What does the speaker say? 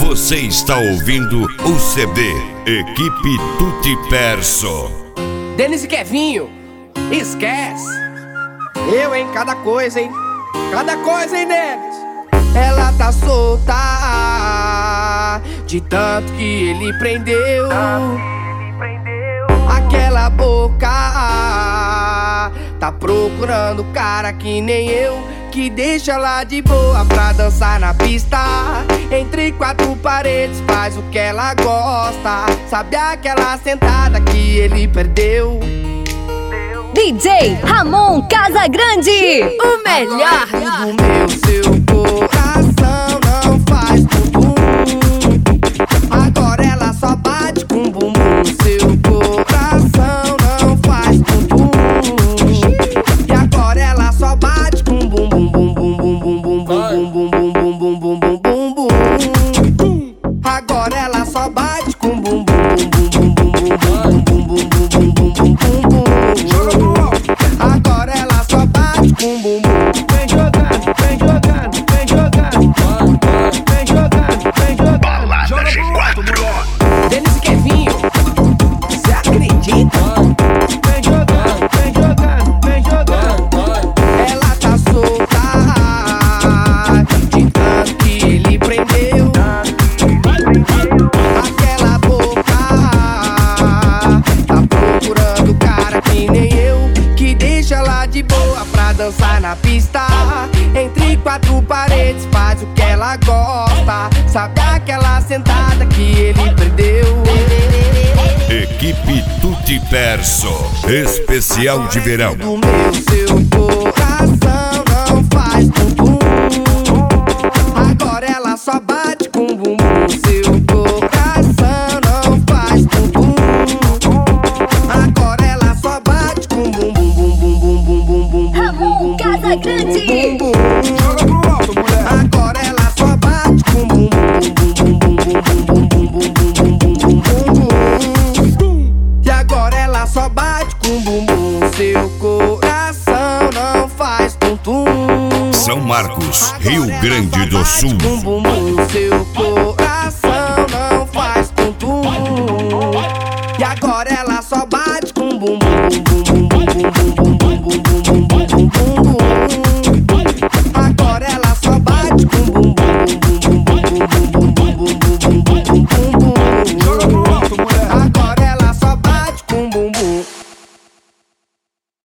Você está ouvindo o CD Equipe Tutti Perso. Denis e Kevinho, esquece. Eu em cada coisa, hein? Cada coisa, hein, Denis? Ela tá solta de tanto que ele prendeu. Aquela boca tá procurando cara que nem eu, que deixa ela de boa pra dançar na pista. Entre quatro paredes faz o que ela gosta. Sabe aquela sentada que ele perdeu? DJ Ramon Casagrande, o melhor. Do meu, seu coração não faz bumbum. Agora ela só bate com bumbum. Seu coração não faz bumbum. E agora ela só bate com bumbum, bum bum bum bum bum bum bum bum bum bum bum bum bum bum. Agora ela só bate com bumbum, bum bum bum bum bum bum bum bum bum bum bum bum. Agora ela só bate com bumbum. Vem jogando, vem jogando, vem jogando. Vem jogando, vem jogando. Joga pro alto, mulher. Denis e Kevinho, cê acredita? Vem jogando, vem jogando, vem jogando. Ela tá solta de tanto que ele prendeu. Aquela boca tá procurando cara que nem eu, que deixa ela de boa pra dançar na pista. Entre quatro paredes faz o que ela gosta. Sabe aquela sentada que ele perdeu? Equipe Tutti Perso, especial de verão. Do meu, seu coração não faz bumbum. Agora ela só bate com bumbum. Seu coração não faz bumbum. Agora ela só bate com bumbum, bum bum bum bum bum bum. Ramon Casagrande. Joga pro alto, mulher. Agora ela só bate com bumbum, bum bum bum bum bum bum bum bum bum bum. E agora ela só bate com bumbum. Seu coração não faz tum-tum. São Marcos, Rio Grande do Sul. Com bumbum, seu coração